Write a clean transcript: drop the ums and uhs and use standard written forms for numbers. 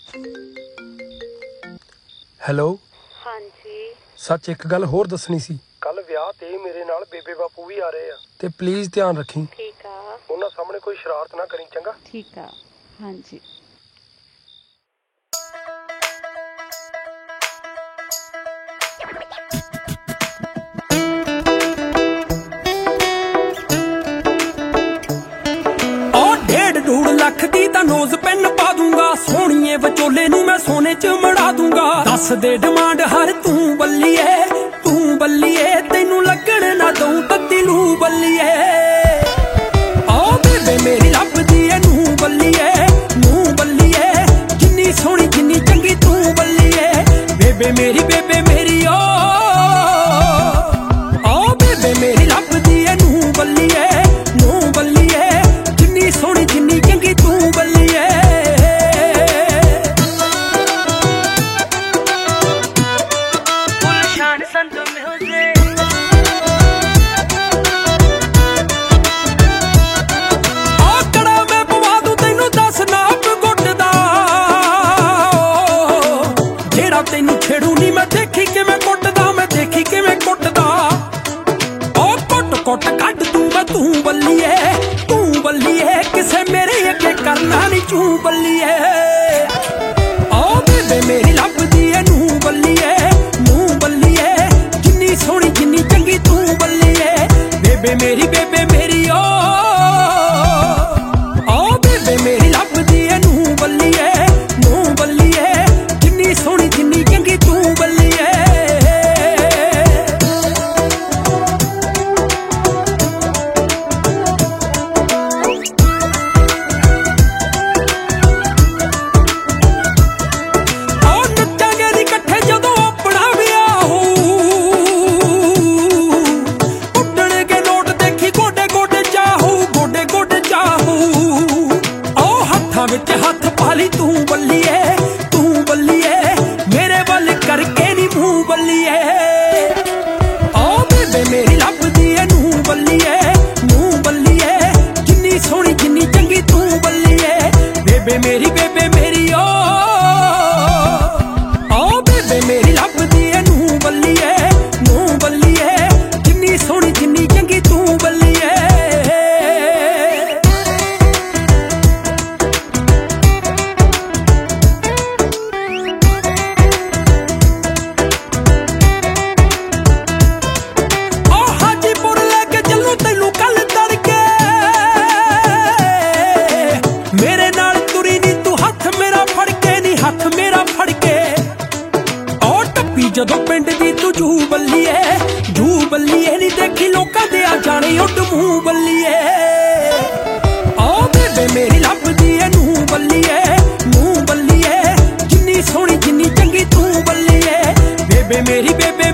Hello. ਹਾਂਜੀ। ਸੱਚ ਇੱਕ ਗੱਲ ਹੋਰ ਦੱਸਣੀ ਸੀ। ਕੱਲ ਵਿਆਹ ਤੇ ਮੇਰੇ ਨਾਲ ਬੇਬੇ ਬਾਪੂ ਵੀ ਆ ਰਹੇ ਆ ਤੇ ਪਲੀਜ਼ ਧਿਆਨ ਰੱਖੀ। ਠੀਕ ਆ। ਉਹਨਾਂ ਸਾਹਮਣੇ ਕੋਈ ਸ਼ਰਾਰਤ ਨਾ ਕਰੀ, ਚੰਗਾ? ਠੀਕ ਆ। ਹਾਂਜੀ। $1.5 ਲੱਖ ਦੀ ਤਾਂ ਨੋਜ਼ ਪੈਨ ਪਾ ਦੂੰਗਾ, ਸੋਹਣੀਏ ਵਿਚੋਲੇ ਨੂੰ ਮੈਂ ਸੋਨੇ ਚ ਮੜਾ ਦੂੰਗਾ। ਦੱਸ ਦੇ ਡਿਮਾਂਡ ਹਰ ਤੂੰ ਬੱਲੀਏ ਤੈਨੂੰ ਲੱਗਣ ਨਾ ਦਊਂ ਤੱਤੀ ਲੂ ਬੱਲੀਏ। ਆ ਬੇਬੇ ਮੇਰੀ ਲੱਭਦੀ ਏ ਨੂੰ ਬੱਲੀਏ ਜਿੰਨੀ ਸੋਹਣੀ ਜਿੰਨੀ ਚੰਗੀ ਤੂੰ ਬੱਲੀਏ। ਬੇਬੇ ਮੇਰੀ ਓ ਆ ਬੇਬੇ ਮੇਰੀ ਲੱਭਦੀ ਏ ਨੂੰ ਬੱਲੀਏ ਜਿੰਨੀ ਸੋਹਣੀ ਜਿੰਨੀ ਚੰਗੀ ਤੂੰ ਬੱਲੀਏ। ਗੁਲਸ਼ਨ ਸੰਤ ਮਿਊਜ਼ਿਕ। ਆਕੜਾ ਮੈਂ ਪਵਾ ਦੂੰ ਤੈਨੂੰ 10 ਨਾਪ ਗੁੱਟ ਦਾ, ਜਿਹੜਾ ਤੈਨੂੰ ਛੇੜੂ ਨੀ ਮੈਂ ਦੇਖੀ ਕਿਵੇਂ ਕੁੱਟਦਾ ਉਹ ਕੁੱਟ ਕੱਢ ਦੂੰ ਮੈਂ ਤੂੰ ਬੱਲੀਏ ਕਿਸੇ ਮੇਰੇ ਅੱਗੇ ਕਰਨਾ ਨੀ ਚੂੰ ਬੱਲੀਏ। ਆ ਬੇਬੇ ਮੇਰੀ ਲੱਭਦੀ ਏ ਨੂੰ ਬੱਲੀਏ ਜਿੰਨੀ ਸੋਹਣੀ ਜਿੰਨੀ ਚੰਗੀ ਤੂੰ ਬੱਲੀਏ। ਬੇਬੇ ਮੇਰੀ ਓ ਆ ਬੇਬੇ ਮੇਰੀ ਲੱਭਦੀ ਏ ਨੂੰ ਬੱਲੀਏ ਜਿੰਨੀ ਸੋਹਣੀ ਜਿੰਨੀ ਚੰਗੀ ਤੂੰ ਬੱਲੀਏ। ਵਿੱਚ ਹੱਥ ਪਾ ਲਈ ਤੂੰ ਬੱਲੀਏ ਮੇਰੇ ਵੱਲ ਕਰਕੇ ਨੀ ਮੂੰਹ ਬੱਲੀਏ। ਆ ਬੇਬੇ ਮੇਰੀ ਲੱਭਦੀ ਏ ਨੂੰ ਬੱਲੀਏ ਜਿੰਨੀ ਸੋਹਣੀ ਜਿੰਨੀ ਚੰਗੀ ਤੂੰ ਬੱਲੀਏ। ਬੇਬੇ ਮੇਰੀ ਓ ਆ ਬੇਬੇ ਮੇਰੀ ਲੱਭਦੀ ਏ ਨੂੰ ਬੱਲੀਏ ਜਿੰਨੀ ਸੋਹਣੀ ਜਿੰਨੀ ਚੰਗੀ ਤੂੰ ਬੱਲੀਏ। ਮੇਰੇ ਨਾਲ ਤੁਰੀ ਨੀ ਤੂੰ ਹੱਥ ਮੇਰਾ ਫੜ ਕੇ ਓ ਟੱਪੀ ਜਦੋਂ ਪਿੰਡ ਦੀ ਤੂੰ ਜੂ ਬੱਲੀਏ ਨੀ ਦੇਖੀ ਲੋਕਾਂ ਦੇ ਆ ਜਾਣੇ ਉੱਡ ਮੂੰਹ ਬੱਲੀਏ। ਆ ਬੇਬੇ ਮੇਰੀ ਲੱਭਦੀ ਏ ਨੂੰ ਬੱਲੀਏ ਜਿੰਨੀ ਸੋਹਣੀ ਜਿੰਨੀ ਚੰਗੀ ਤੂੰ ਬੱਲੀਏ। ਬੇਬੇ ਮੇਰੀ